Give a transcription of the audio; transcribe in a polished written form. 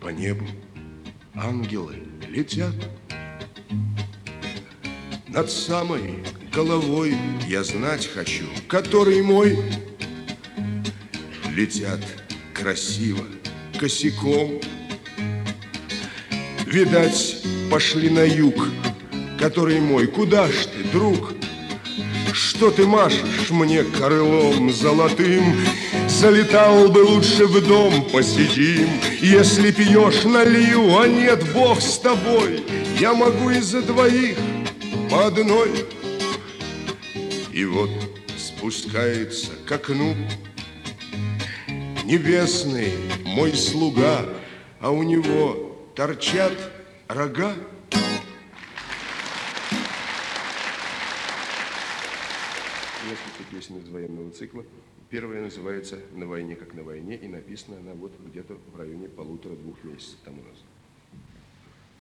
По небу ангелы летят. Над самой головой я знать хочу, который мой. Летят красиво, косяком. Видать, пошли на юг, который мой. Куда ж ты, друг? Что ты машешь мне крылом золотым? Залетал бы лучше в дом, посидим. Если пьешь, налью, а нет, Бог с тобой. Я могу и за двоих по одной. И вот спускается к окну небесный мой слуга, а у него торчат рога. Несколько песен из военного цикла. Первая называется «На войне, как на войне», и написана она вот где-то в районе 1,5-2 месяцев тому назад.